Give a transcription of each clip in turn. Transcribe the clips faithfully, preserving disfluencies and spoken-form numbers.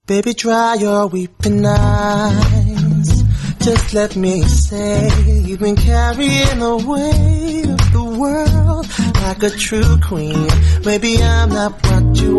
Baby, dry your weeping eyes. Just let me say, you've been carrying the weight of the world like a true queen. Maybe I'm not what you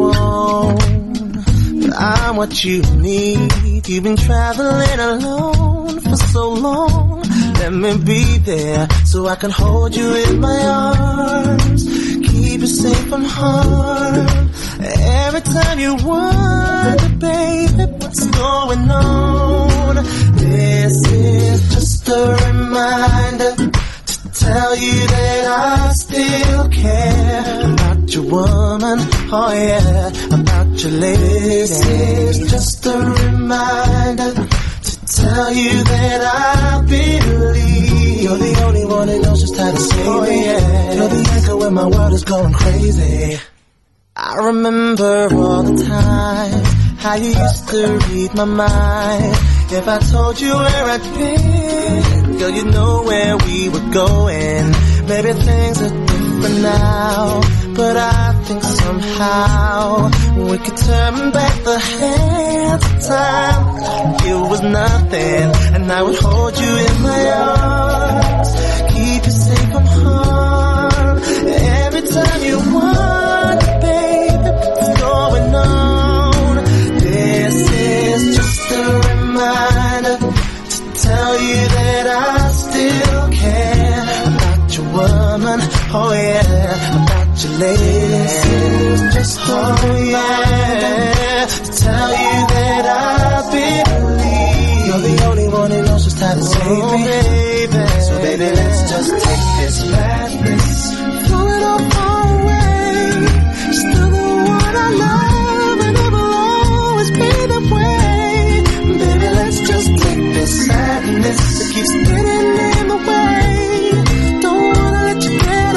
want, but I'm what you need. You've been traveling alone for so long. Let me be there so I can hold you in my arms, keep you safe from harm. Every time you wonder, baby, what's going on? This is just a reminder to tell you that I still care about your woman, oh yeah, about your lady. This is just a reminder to tell you that I believe you're the only one that knows just how to save oh, me. Yeah. You're the anchor when my world is going crazy. I remember all the times how you used to read my mind. If I told you where I'd been, girl, you know where we were going. Maybe things are different now, but I think somehow we could turn back the hands of time like it was nothing, and I would hold you in my arms, keep you safe from harm. Every time you wonder, baby, what's going on? This is just a reminder to tell you that I still care about your woman, oh yeah, about your lady. This is just a reminder to tell you that I believe you're the only one who knows just how to save oh, me, baby. So baby, let's just take this madness, throw it all far away. Still the one I love, and it will always be that way. Baby, let's just take this sadness that keeps getting in the way. Don't wanna let you get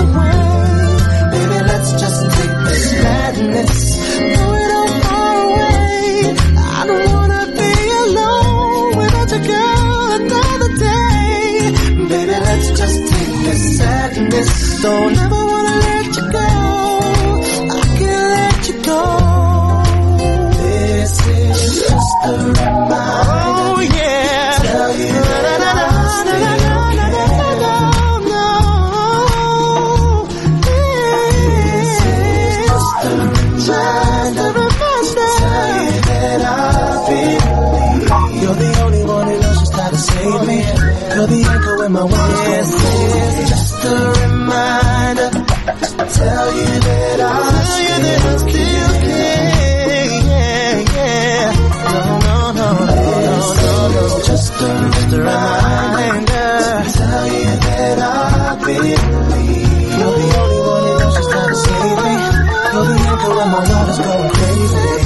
away. Baby, let's just take this madness, throw it all far away. I don't wanna be alone without you, girl, another day. Baby, let's just take this sadness. Don't ever wanna let you go, I can't let you go. This is just a reminder, oh yeah, to tell you that I still care. This is just a reminder to tell you that I believe you're the only one who knows just how to save me. You're the anchor when my world is going crazy. Just a reminder to tell you that I still care. Yeah, yeah. No, no, no, no, no, no. Just a reminder to tell you that I believe you're the only one who knows just how to save me. You're the anchor when my world is going crazy.